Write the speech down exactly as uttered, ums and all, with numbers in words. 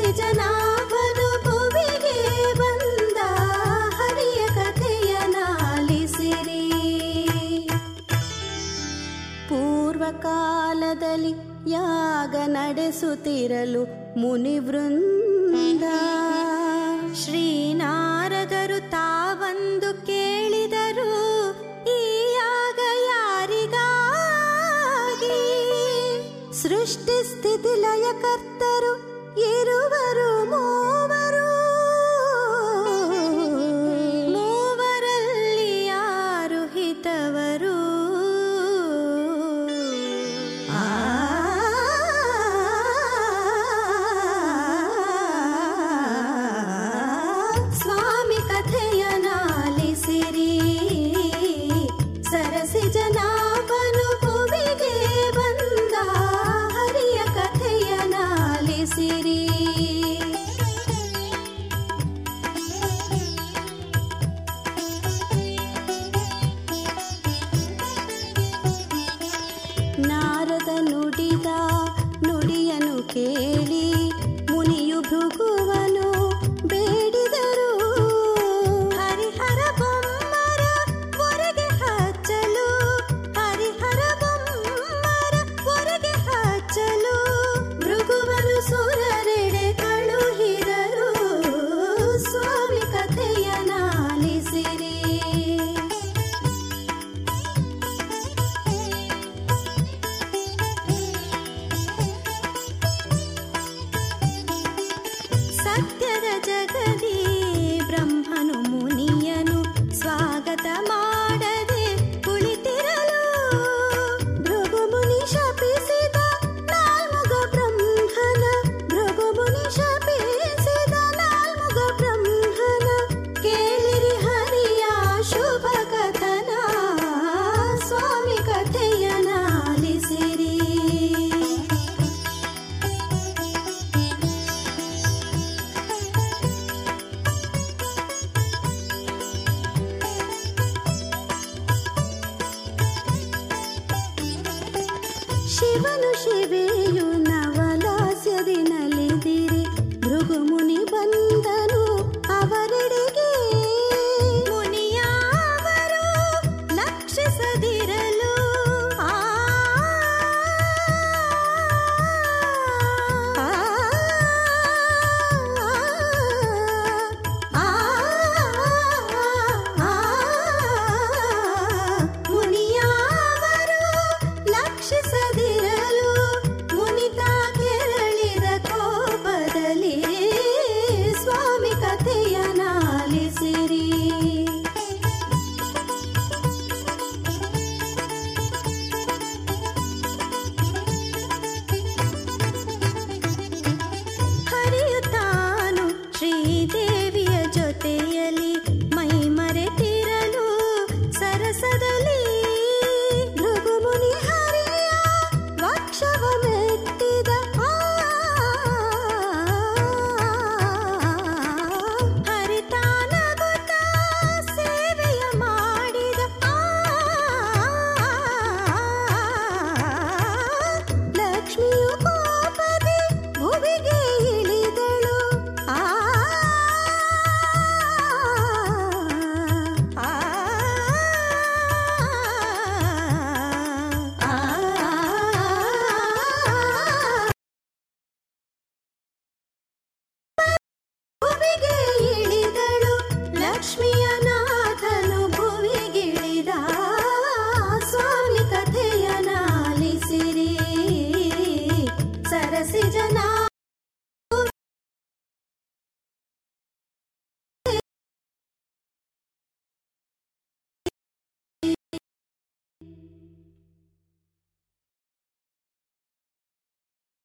ಜನಾಭನು ಭುವಿಗೆ ಬಂದ ಹರಿಯ ಕಥೆಯ ನಾಲಿಸಿರಿ. ಪೂರ್ವಕಾಲದಲ್ಲಿ ಯಾಗ ನಡೆಸುತ್ತಿರಲು ಮುನಿವೃಂದ ಶ್ರೀನಾರದರು ತಾವಂದು ಕೇಳಿದರು, ಈ ಯಾಗ ಯಾರಿಗಾಗಿ? ಸೃಷ್ಟಿ ಸ್ಥಿತಿ ಲಯ ಕರ್ತರು ಇರುವರು ಮೂವರು, ಮೂವರಲ್ಲಿ ಯಾರು ಹಿತವರು? ಆ ಸ್ವಾಮಿ ಕಥೆಯ ನಾಲಿಸಿರಿ. ಸರಸಿ ಜನಾಭನು ಭುವಿಗೆ ಬಂದ ಹರಿಯ ಕಥೆಯ ನಾಲಿಸಿರಿ. ನಾರದ ನುಡಿದ ನುಡಿಯನು ಕೇಳಿ ಮುನಿಯು ಭೃಗುವನು ಬೇಡಿದರು, ಹರಿಹರ ಬೊಮ್ಮರ ಹೊರಗೆ ಹಚ್ಚಲು, ಹರಿಹರ ಬೊಮ್ಮರ ಹೊರಗೆ ಹಚ್ಚಲು. ಭೃಗುವನು ಸುರರೆಡೆ ಕಳುಹಿದರು, ಸ್ವಾಮಿ ಕಥೆಯ ನಾಲಿಸಿರಿ. ಸತ್ಯದ ಜಗದಿ ಬ್ರಹ್ಮನು ಮುನಿಯನು ಸ್ವಾಗತ ಮಾಡದೆ ಕುಳಿತಿರಲು, ಭೃಗು ಮುನಿ ಶಪಿಸಿದ ನಾಲ್ಮುಗ ಬ್ರಹ್ಮನ, ಭೃಗು ಮುನಿ ಶಪಿಸಿದ ನಾಲ್ಮುಗ ಬ್ರಹ್ಮನ. ಕೇಳಿರಿ ಹರಿಯ ಶುಭ ಕಥನ, ಸ್ವಾಮಿ ಕಥೆಯ ನಾಲಿಸಿರಿ. ಶಿವನು ಶಿವೆಯು